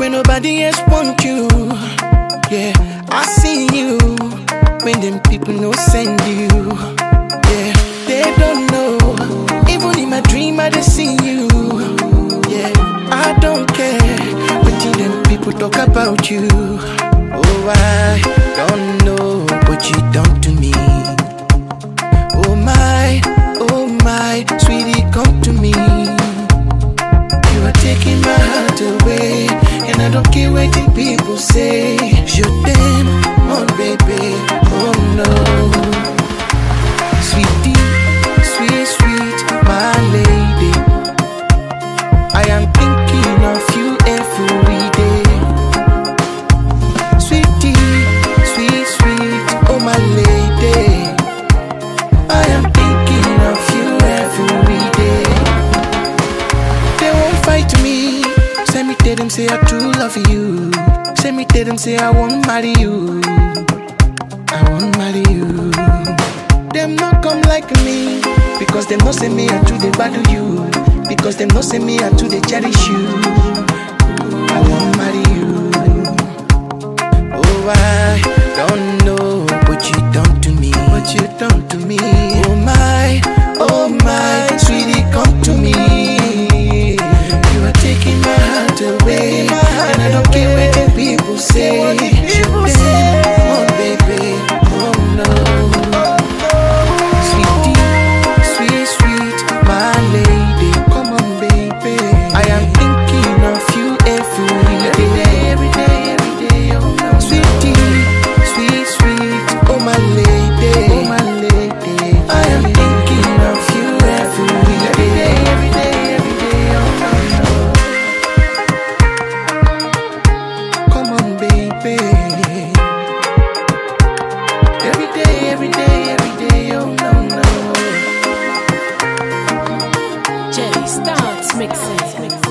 when nobody else want you. Yeah, I see you when them people no send you. Yeah, they don't know. Even in my dream I just see you. Yeah, I don't care what them people talk about you. Oh, I don't know what you done to me. Oh my, sweetie, come to me. You are taking my heart away, and I don't care what the people say. Je t'aime, mon baby, oh no. Sweetie, sweet, sweet, my lady, I am thinking of you every day. Sweetie, sweet, sweet, oh my lady, I am thinking of you every day. They won't fight me. Say me tell them say I true love you. Say me tell them say I won't marry you. I won't marry you. Them not come like me, because them not say me I true they value you. Because them not say me I true they cherish you. I won't marry you. Oh, I don't know what you done to me. What you done to me. Oh my, sweetie, come to me. You are taking my heart away, and I don't care what the people say. Je t'aime, mon baby, oh no. Sweetie, sweet, sweet, my lady, come on baby. I am thinking of you every day, every day, every day, oh no. Sweetie, sweet, sweet, oh my lady, oh my lady. I am thinking of you every day, every day, every day, oh no. Come on baby. Every day, every day, every day, oh no. Jay starts mixing.